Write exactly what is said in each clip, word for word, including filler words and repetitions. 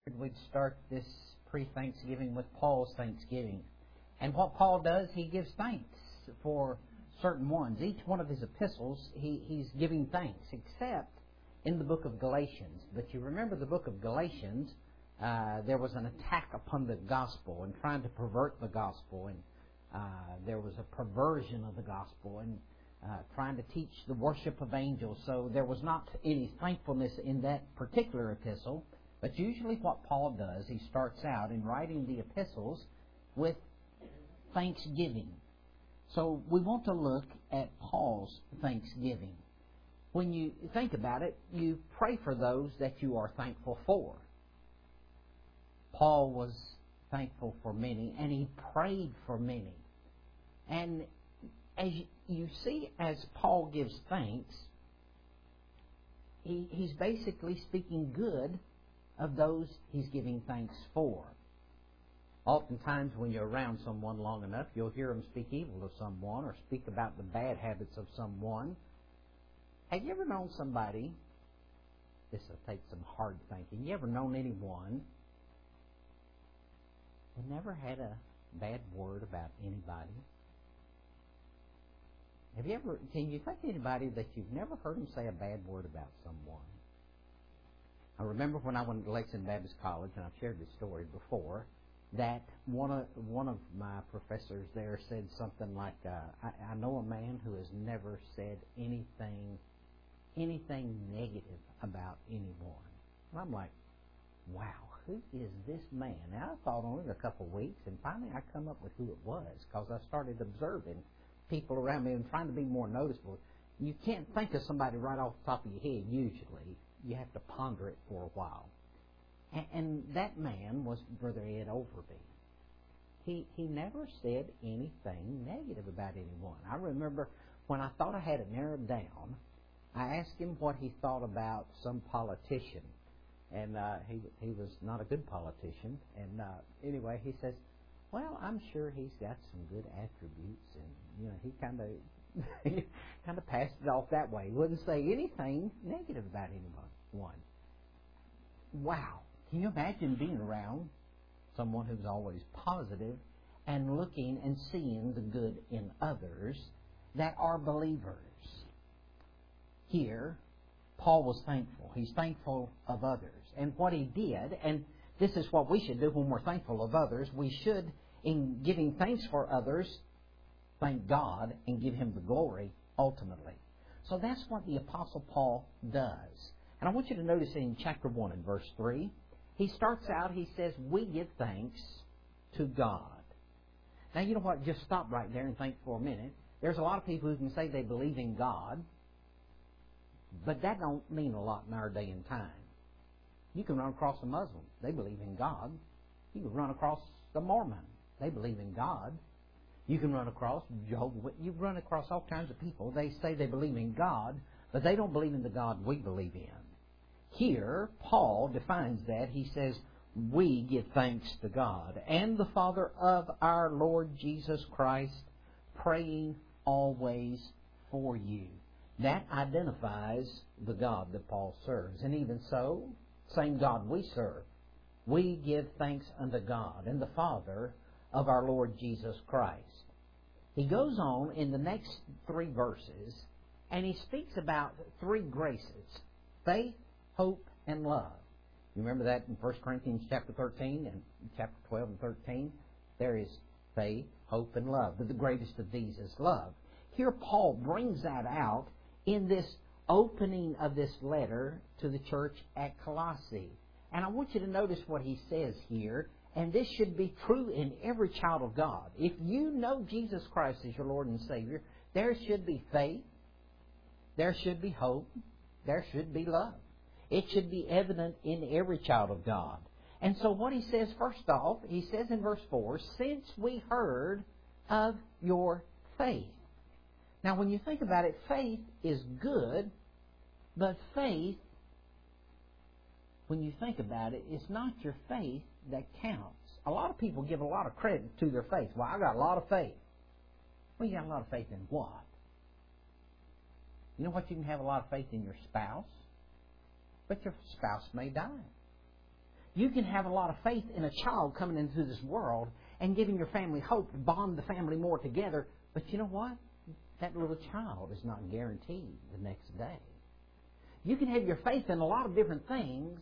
We'd start this pre-Thanksgiving with Paul's Thanksgiving. And what Paul does, he gives thanks for certain ones. Each one of his epistles, he, he's giving thanks, except in the book of Galatians. But you remember the book of Galatians, uh, there was an attack upon the gospel and trying to pervert the gospel. And uh, there was a perversion of the gospel and uh, trying to teach the worship of angels. So there was not any thankfulness in that particular epistle. But usually what Paul does, he starts out in writing the epistles with thanksgiving. So we want to look at Paul's thanksgiving. When you think about it, you pray for those that you are thankful for. Paul was thankful for many, and he prayed for many. And as you see, as Paul gives thanks, he, he's basically speaking good of those he's giving thanks for. Oftentimes when you're around someone long enough, you'll hear them speak evil of someone or speak about the bad habits of someone. Have you ever known somebody, this will take some hard thinking, you ever known anyone who never had a bad word about anybody? Have you ever, can you think of anybody that you've never heard them say a bad word about someone? I remember when I went to Lexington Baptist College, and I've shared this story before, that one of one of my professors there said something like, uh, I, I know a man who has never said anything anything negative about anyone. And I'm like, wow, who is this man? Now, I thought on it a couple of weeks, and finally I come up with who it was, because I started observing people around me and trying to be more noticeable. You can't think of somebody right off the top of your head, usually. You have to ponder it for a while. And, and that man was Brother Ed Overby. He he never said anything negative about anyone. I remember when I thought I had it narrowed down, I asked him what he thought about some politician. And uh, he he was not a good politician. And uh, anyway, he says, well, I'm sure he's got some good attributes. And, you know, he kind of he kind of passed it off that way. He wouldn't say anything negative about anyone. Wow. Can you imagine being around someone who's always positive and looking and seeing the good in others that are believers? Here, Paul was thankful. He's thankful of others. And what he did, and this is what we should do when we're thankful of others, we should, in giving thanks for others, thank God and give Him the glory ultimately. So that's what the Apostle Paul does. And I want you to notice in chapter one and verse three, he starts out, he says, we give thanks to God. Now, you know what? Just stop right there and think for a minute. There's a lot of people who can say they believe in God, but that don't mean a lot in our day and time. You can run across a Muslim. They believe in God. You can run across the Mormon. They believe in God. You can run across Jehovah. You run across all kinds of people. They say they believe in God, but they don't believe in the God we believe in. Here, Paul defines that. He says, we give thanks to God and the Father of our Lord Jesus Christ, praying always for you. That identifies the God that Paul serves. And even so, same God we serve. We give thanks unto God and the Father of our Lord Jesus Christ. He goes on in the next three verses, and he speaks about three graces: faith, hope, and love. You remember that in First Corinthians chapter thirteen and chapter twelve and thirteen? There is faith, hope, and love. But the greatest of these is love. Here Paul brings that out in this opening of this letter to the church at Colossae. And I want you to notice what he says here. And this should be true in every child of God. If you know Jesus Christ as your Lord and Savior, there should be faith, there should be hope, there should be love. It should be evident in every child of God. And so what he says first off, he says in verse four, since we heard of your faith. Now when you think about it, faith is good, but faith, when you think about it, it's not your faith that counts. A lot of people give a lot of credit to their faith. Well, I got a lot of faith. Well, you got a lot of faith in what? You know what? You can have a lot of faith in your spouse, but your spouse may die. You can have a lot of faith in a child coming into this world and giving your family hope, bond the family more together. But you know what? That little child is not guaranteed the next day. You can have your faith in a lot of different things,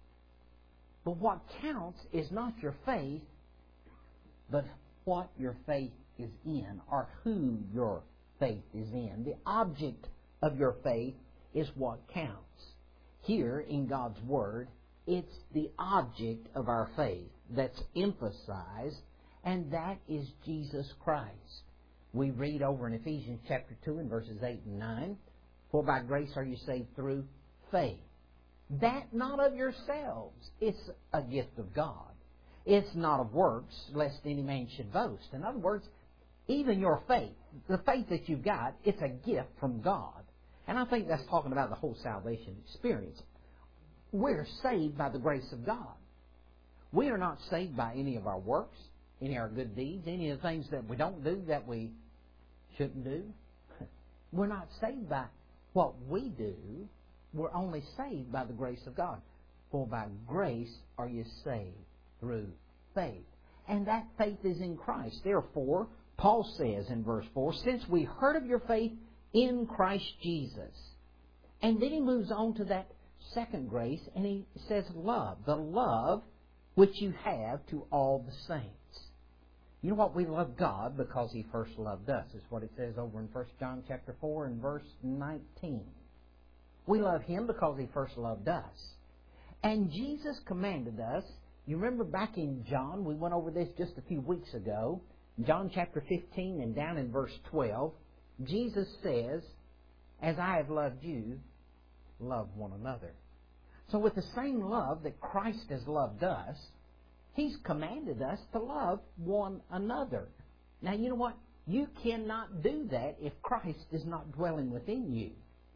but what counts is not your faith, but what your faith is in, or who your faith is in. The object of your faith is what counts. Here in God's Word, it's the object of our faith that's emphasized, and that is Jesus Christ. We read over in Ephesians chapter two and verses eight and nine, "For by grace are you saved through faith. That not of yourselves, it's a gift of God. It's not of works, lest any man should boast." In other words, even your faith, the faith that you've got, it's a gift from God. And I think that's talking about the whole salvation experience. We're saved by the grace of God. We are not saved by any of our works, any of our good deeds, any of the things that we don't do that we shouldn't do. We're not saved by what we do. We're only saved by the grace of God. For by grace are you saved through faith. And that faith is in Christ. Therefore, Paul says in verse four, "Since we heard of your faith in Christ Jesus." And then he moves on to that second grace, and he says love. The love which you have to all the saints. You know what? We love God because He first loved us. It's what it says over in First John chapter four and verse nineteen. We love Him because He first loved us. And Jesus commanded us. You remember back in John, we went over this just a few weeks ago. John chapter fifteen and down in verse twelve, Jesus says, "As I have loved you, love one another." So with the same love that Christ has loved us, He's commanded us to love one another. Now, you know what? You cannot do that if Christ is not dwelling within you.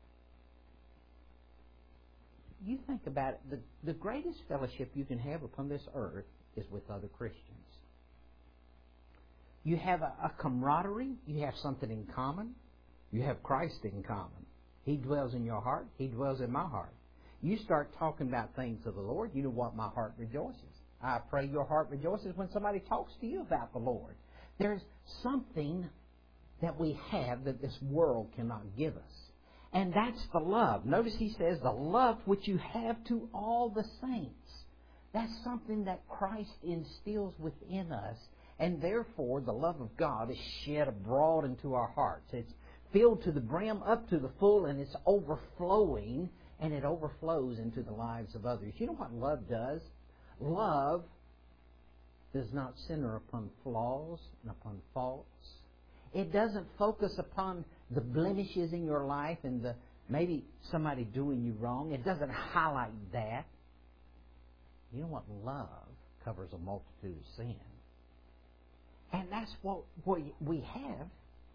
You think about it. The, the greatest fellowship you can have upon this earth is with other Christians. You have a, a camaraderie. You have something in common. You have Christ in common. He dwells in your heart. He dwells in my heart. You start talking about things of the Lord, you know what? My heart rejoices. I pray your heart rejoices when somebody talks to you about the Lord. There's something that we have that this world cannot give us. And that's the love. Notice he says, the love which you have to all the saints. That's something that Christ instills within us. And therefore, the love of God is shed abroad into our hearts. It's filled to the brim, up to the full, and it's overflowing, and it overflows into the lives of others. You know what love does? Love does not center upon flaws and upon faults. It doesn't focus upon the blemishes in your life and the maybe somebody doing you wrong. It doesn't highlight that. You know what? Love covers a multitude of sin. And that's what we have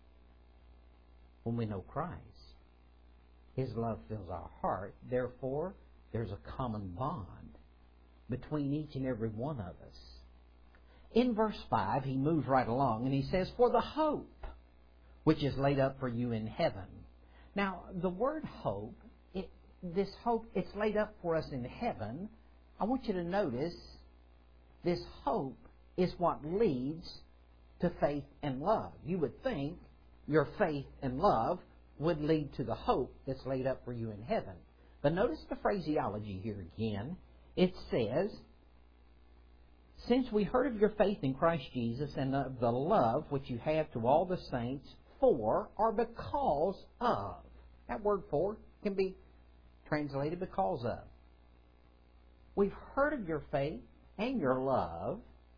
when we know Christ. His love fills our heart. Therefore, there's a common bond between each and every one of us. In verse five, he moves right along and he says, "For the hope which is laid up for you in heaven." Now, the word hope, it, this hope, it's laid up for us in heaven. I want you to notice this hope is what leads to faith and love. You would think your faith and love would lead to the hope that's laid up for you in heaven. But notice the phraseology here again. It says, "Since we heard of your faith in Christ Jesus and of the love which you have to all the saints, for or because of." That word "for" can be translated because of. We've heard of your faith and your love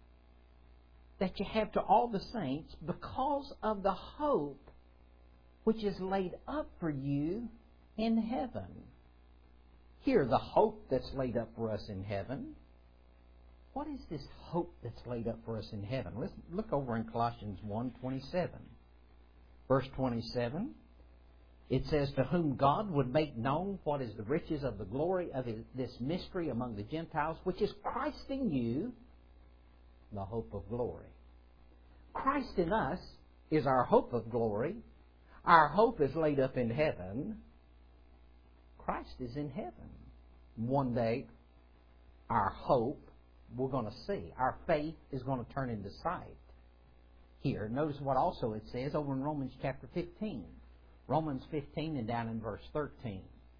that you have to all the saints because of the hope which is laid up for you in heaven. Here, the hope that's laid up for us in heaven. What is this hope that's laid up for us in heaven? Let's look over in Colossians one twenty-seven. Verse twenty-seven, it says, "To whom God would make known what is the riches of the glory of his, this mystery among the Gentiles, which is Christ in you, the hope of glory." Christ in us is our hope of glory. Our hope is laid up in heaven. Christ is in heaven. One day, our hope we're going to see. Our faith is going to turn into sight. Here, notice what also it says over in Romans chapter fifteen. Romans fifteen and down in verse thirteen.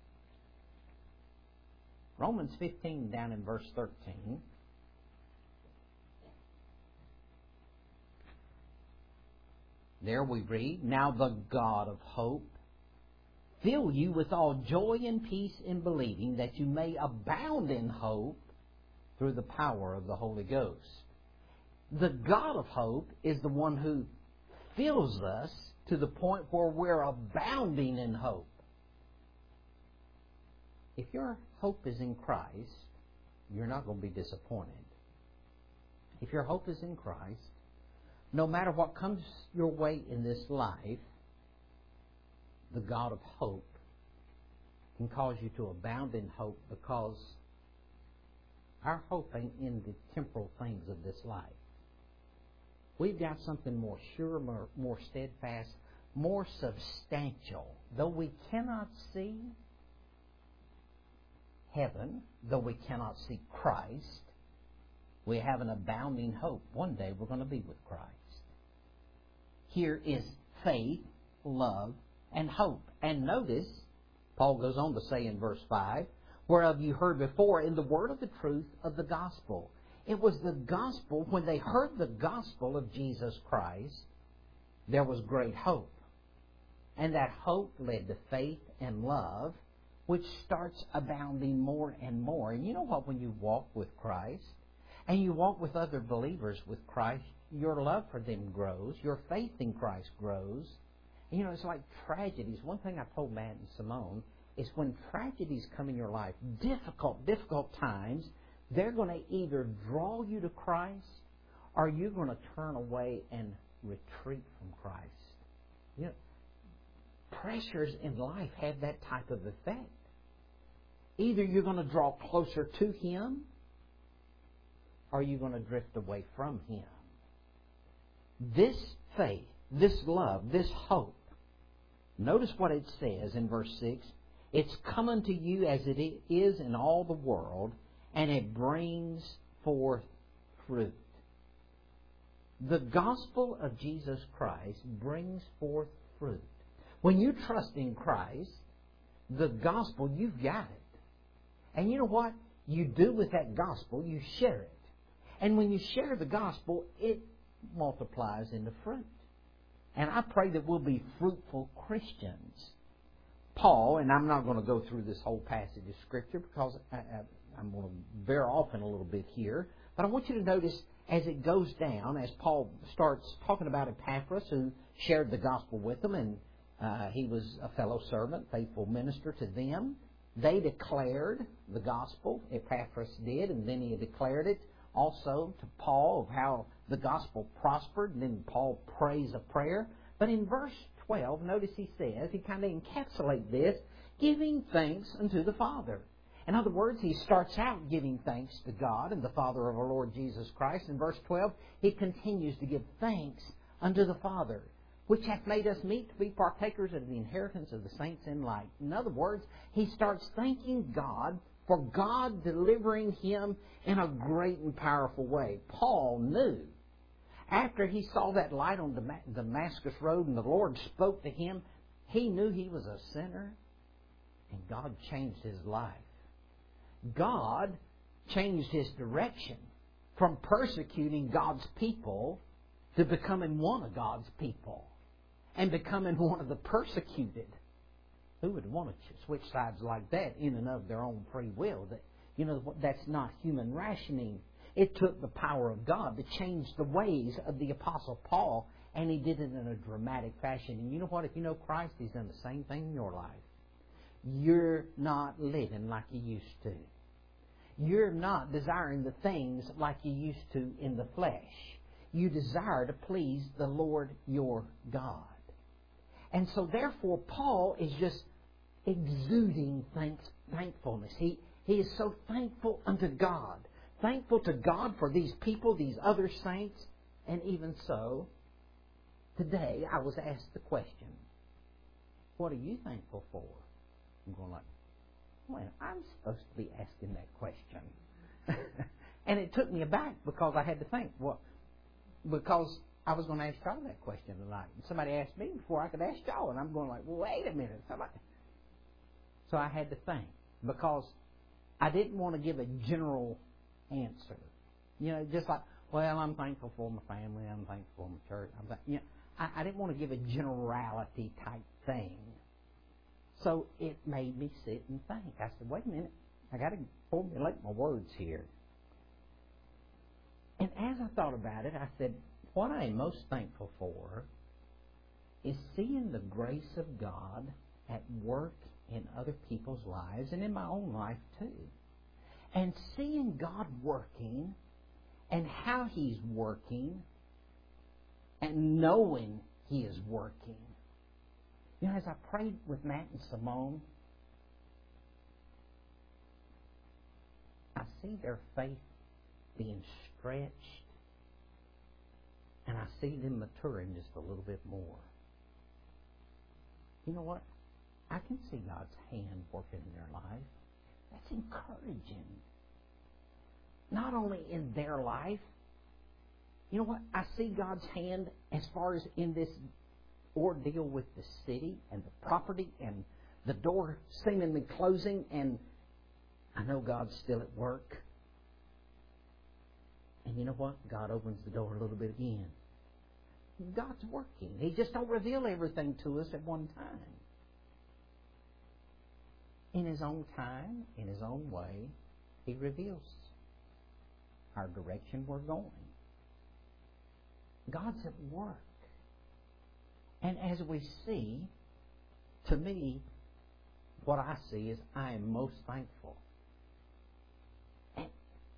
Romans fifteen down in verse thirteen. There we read, "Now the God of hope fill you with all joy and peace in believing, that you may abound in hope through the power of the Holy Ghost." The God of hope is the one who fills us to the point where we're abounding in hope. If your hope is in Christ, you're not going to be disappointed. If your hope is in Christ, no matter what comes your way in this life, the God of hope can cause you to abound in hope, because our hope ain't in the temporal things of this life. We've got something more sure, more, more steadfast, more substantial. Though we cannot see heaven, though we cannot see Christ, we have an abounding hope. One day we're going to be with Christ. Here is faith, love, and hope. And notice, Paul goes on to say in verse five, "Whereof you heard before in the word of the truth of the gospel." It was the gospel. When they heard the gospel of Jesus Christ, there was great hope. And that hope led to faith and love, which starts abounding more and more. And you know what? When you walk with Christ, and you walk with other believers with Christ, your love for them grows. Your faith in Christ grows. And you know, it's like tragedies. One thing I told Matt and Simone is when tragedies come in your life, difficult, difficult times, they're going to either draw you to Christ, or you're going to turn away and retreat from Christ. You know, pressures in life have that type of effect. Either you're going to draw closer to Him, or you're going to drift away from Him. This faith, this love, this hope, notice what it says in verse six. "It's come unto you as it is in all the world, and it brings forth fruit." The gospel of Jesus Christ brings forth fruit. When you trust in Christ, the gospel, you've got it. And you know what you do with that gospel? You share it. And when you share the gospel, it multiplies into fruit. And I pray that we'll be fruitful Christians. Paul, and I'm not going to go through this whole passage of Scripture because I, I, I'm going to veer off in a little bit here, but I want you to notice as it goes down, as Paul starts talking about Epaphras, who shared the gospel with them, and uh, he was a fellow servant, faithful minister to them. They declared the gospel, Epaphras did, and then he declared it also to Paul of how the gospel prospered, and then Paul prays a prayer. But in verse twelve, notice he says, he kind of encapsulates this, giving thanks unto the Father. In other words, he starts out giving thanks to God and the Father of our Lord Jesus Christ. In verse twelve, he continues to give thanks unto the Father, which hath made us meet to be partakers of the inheritance of the saints in light. In other words, he starts thanking God for God delivering him in a great and powerful way. Paul knew, after he saw that light on the Damascus Road and the Lord spoke to him, he knew he was a sinner, and God changed his life. God changed his direction from persecuting God's people to becoming one of God's people and becoming one of the persecuted. Who would want to switch sides like that in and of their own free will? That, you know, that's not human rationing. It took the power of God to change the ways of the Apostle Paul, and he did it in a dramatic fashion. And you know what? If you know Christ, he's done the same thing in your life. You're not living like you used to. You're not desiring the things like you used to in the flesh. You desire to please the Lord your God. And so therefore, Paul is just exuding thanks, thankfulness. He, he is so thankful unto God. Thankful to God for these people, these other saints. And even so, today I was asked the question, what are you thankful for? I'm going like, well, I'm supposed to be asking that question. And it took me aback because I had to think, well, because I was going to ask y'all that question tonight. And somebody asked me before I could ask y'all, and I'm going like, well, wait a minute. Somebody. So I had to think because I didn't want to give a general answer. You know, just like, well, I'm thankful for my family. I'm thankful for my church. I'm th- you know, I, I didn't want to give a generality type thing. So it made me sit and think. I said, wait a minute. I got to formulate my words here. And as I thought about it, I said, what I am most thankful for is seeing the grace of God at work in other people's lives and in my own life too. And seeing God working and how He's working and knowing He is working. You know, as I prayed with Matt and Simone, I see their faith being stretched, and I see them maturing just a little bit more. You know what? I can see God's hand working in their life. That's encouraging. Not only in their life, you know what? I see God's hand as far as in this ordeal with the city and the property and the door seemingly closing, and I know God's still at work. And you know what? God opens the door a little bit again. God's working. He just don't reveal everything to us at one time. In His own time, in His own way, He reveals our direction we're going. God's at work. And as we see, to me, what I see is I am most thankful. And,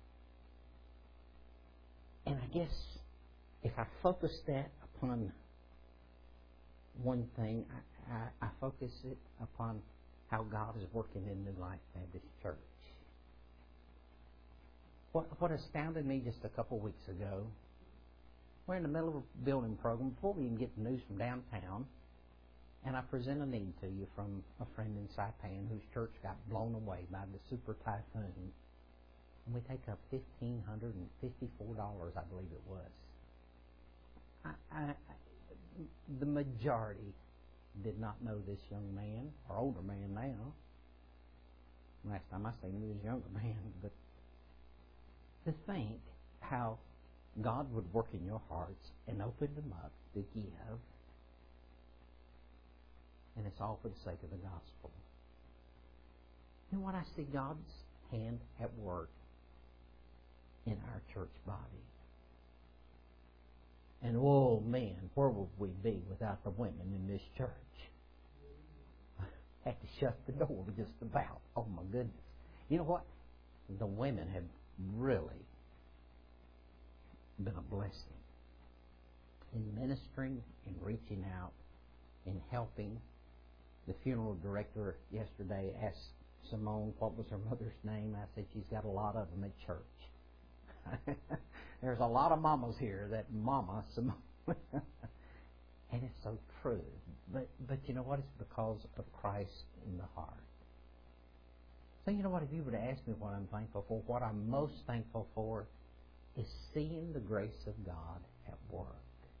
and I guess if I focus that upon one thing, I, I, I focus it upon how God is working in New Life Baptist Church. What, what astounded me just a couple weeks ago, we're in the middle of a building program before we even get the news from downtown, and I present a need to you from a friend in Saipan whose church got blown away by the super typhoon. And we take up fifteen hundred fifty-four dollars, I believe it was. I, I, I, the majority did not know this young man, or older man now. Last time I seen him, he was a younger man. But to think how God would work in your hearts and open them up to give, and it's all for the sake of the gospel. And when I see God's hand at work in our church body, and oh man, where would we be without the women in this church? I had to shut the door just about. Oh my goodness. You know what? The women have really been a blessing in ministering, in reaching out, in helping. The funeral director yesterday asked Simone what was her mother's name. I said she's got a lot of them at church. There's a lot of mamas here that mama Simone. And it's so true. But but you know what? It's because of Christ in the heart. So you know what? If you were to ask me what I'm thankful for, what I'm most thankful for is seeing the grace of God at work.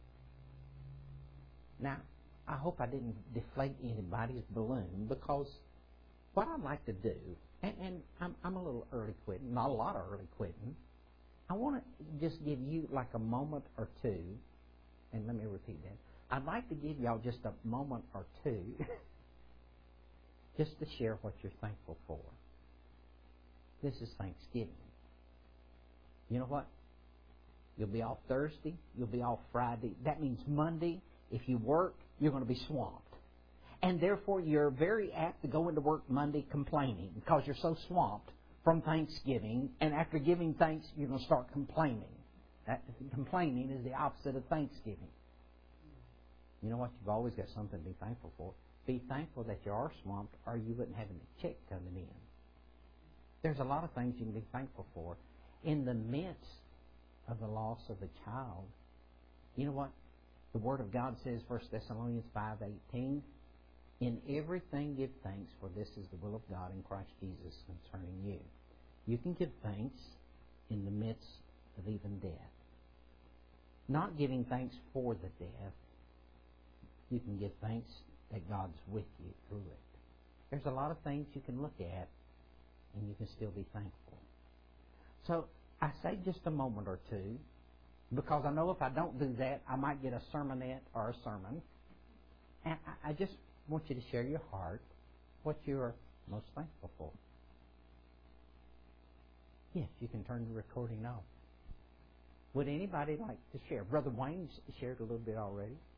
Now, I hope I didn't deflate anybody's balloon, because what I'd like to do, and, and I'm, I'm a little early quitting, not a lot of early quitting, I want to just give you like a moment or two, and let me repeat that. I'd like to give y'all just a moment or two just to share what you're thankful for. This is Thanksgiving. You know what? You'll be off Thursday. You'll be off Friday. That means Monday, if you work, you're going to be swamped. And therefore, you're very apt to go into work Monday complaining because you're so swamped from Thanksgiving. And after giving thanks, you're going to start complaining. That, complaining is the opposite of Thanksgiving. You know what? You've always got something to be thankful for. Be thankful that you are swamped, or you wouldn't have any check coming in. There's a lot of things you can be thankful for. In the midst of the loss of a child, you know what? The Word of God says, First Thessalonians five eighteen, in everything give thanks, for this is the will of God in Christ Jesus concerning you. You can give thanks in the midst of even death. Not giving thanks for the death, you can give thanks that God's with you through it. There's a lot of things you can look at, and you can still be thankful. So I say just a moment or two, because I know if I don't do that, I might get a sermonette or a sermon. And I, I just want you to share your heart, what you're most thankful for. Yes, you can turn the recording off. Would anybody like to share? Brother Wayne's shared a little bit already.